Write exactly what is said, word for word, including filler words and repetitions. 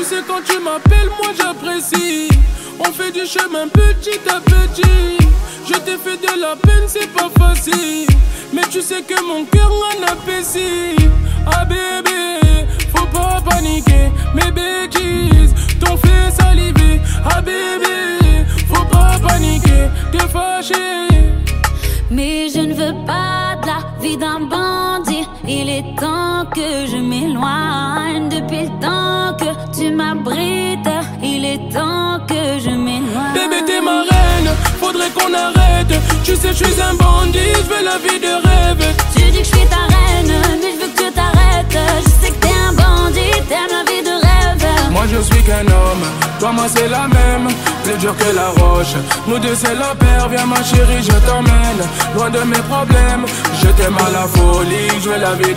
sais quand tu m'appelles, moi j'apprécie. On fait du chemin petit à petit. Je t'ai fait de la peine, c'est pas facile. Mais tu sais que mon cœur en appétit. Ah bébé, faut pas paniquer. Mes bêtises t'ont fait saliver. Ah bébé, faut pas paniquer. T'es fâché. Mais je ne veux pas de la vie d'un bandit. Il est temps que je m'éloigne. Depuis le temps que tu m'abrites, il est temps que je m'éloigne. Bébé t'es ma reine, faudrait qu'on arrête. Tu sais je suis un bandit, je veux la vie de rêve. Tu dis que je suis ta reine, mais je veux que tu t'arrêtes. Je sais que t'es un bandit, t'aimes la vie de rêve. Moi je suis qu'un homme, toi moi c'est la même. Plus dur que la roche, nous deux c'est la paire. Viens ma chérie je t'emmène, loin de mes problèmes. Je t'aime à la folie, je veux la vie de